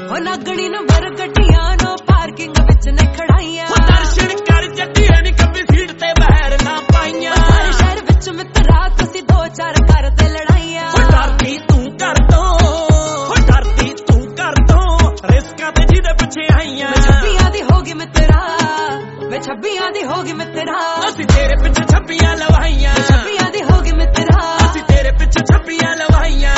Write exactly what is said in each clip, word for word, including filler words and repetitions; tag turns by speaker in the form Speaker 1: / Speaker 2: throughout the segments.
Speaker 1: हो नागणी नंबर गड्डियां नो पार्किंग विच ने खड़ाइयां
Speaker 2: दर्शन कर जट्टियां नी कभी सीट ते बहर ना पाइयां
Speaker 1: सारे शहर विच मित्रा तुसी दो चार कर ते लड़ाइयां
Speaker 2: डरदी तू कर दो डरदी तू कर दो रिस्कां ते जिदे पिछे आईयां
Speaker 1: छब्बियां दी होगी मित्रा मैं छब्बियां दी होगी मित्रा
Speaker 2: असी तेरे पिछे छब्बियां लवाइयां
Speaker 1: छब्बियां दी होगी मित्रा
Speaker 2: असी तेरे पिछे छब्बियां लवाइयां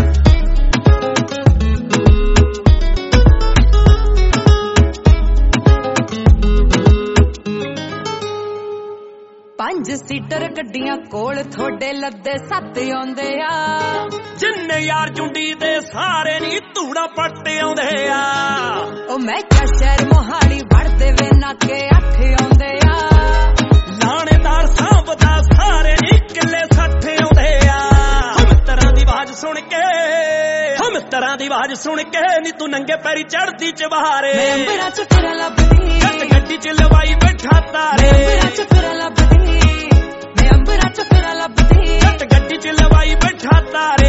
Speaker 1: पंज सीटर गड्डियां कोल थोड़े लद्दे सत्त आउंदे आ
Speaker 2: जिन्ने यार जुंडी दे सारे नी धूड़ा पट्टे आउंदे आ
Speaker 1: ओ मैं क्या शहर मोहाली वड़दे वे नाके अठ आउंदे आ
Speaker 2: लाणेदार सांभदा सारे नी किले सठ आउंदे आ हम तरह दी आवाज सुन के हम तरह दी आवाज सुन के नी तू नंगे पैरी चढ़दी चबारे
Speaker 1: मैं अंबरा च फिर लभदी
Speaker 2: गड्डी च लवाई बैठा तारे
Speaker 1: अंबरा च फिर लभदी मैं अंबरा च फिर लभदी
Speaker 2: गड्डी च लवाई बैठा तारे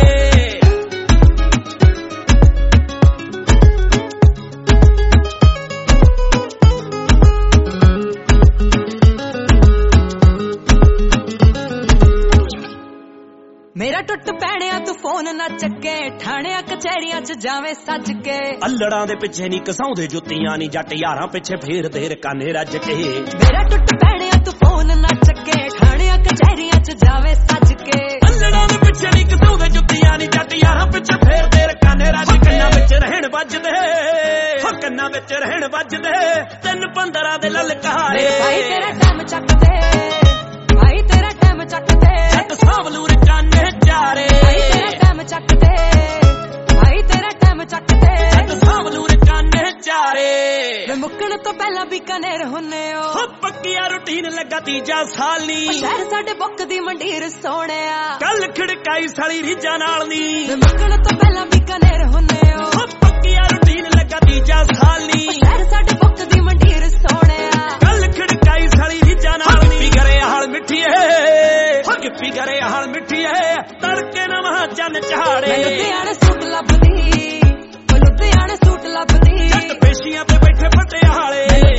Speaker 1: मेरा टुट पैणिया तू फोन ना चके ठाणिया कचहरियां च जावे सज के
Speaker 2: अल्लड़ां दे पिछे नी कसाउंदे जुत्तियां नी जट यारां पिछे फेर देर काने रज के
Speaker 1: मेरा टुट पैणिया तू फोन ना चके ठाणिया कचहरियां च जावे सज के
Speaker 2: अल्लड़ां दे पिछे नी कसाउंदे जुत्तियां नी जट यारां पिछे फेर देर काने रज के कन्ना विच रहण वजदे हो कन्ना विच रहण वजदे तीन पंद्रह दे ललकारे
Speaker 1: भाई तेरा टाइम चक दे भाई तेरा टाइम चक दे
Speaker 2: जट सावलूर काने चारे
Speaker 1: भाई तेरा टाइम चक दे भाई तेरा टाइम चक दे
Speaker 2: जट सावलूर काने चारे
Speaker 1: वे मुक्कण तो पहला बीकानेर हुन्ने हो
Speaker 2: हो पक्किया रूटीन लगा तीजा साली
Speaker 1: शहर साडे बुक दी मंडीर सोहणिया
Speaker 2: कल खड़काई साली रीजा नाल नी
Speaker 1: वे मुक्कण तो पहला बीकानेर हुन्ने हो
Speaker 2: हो पक्किया रूटीन लगा तीजा साली
Speaker 1: शहर साडे बुक दी मंडीर सोहणिया
Speaker 2: कल खड़काई साली रीजा नाल नी गरे हाल मिठी है हो गिप्पी गरे हाल मिठी है तड़के नवा चन चाड़े
Speaker 1: लुधियाने सूट लभदी लुधियाने सूट लभदी
Speaker 2: जट पेशियां पे बैठे फटे हाले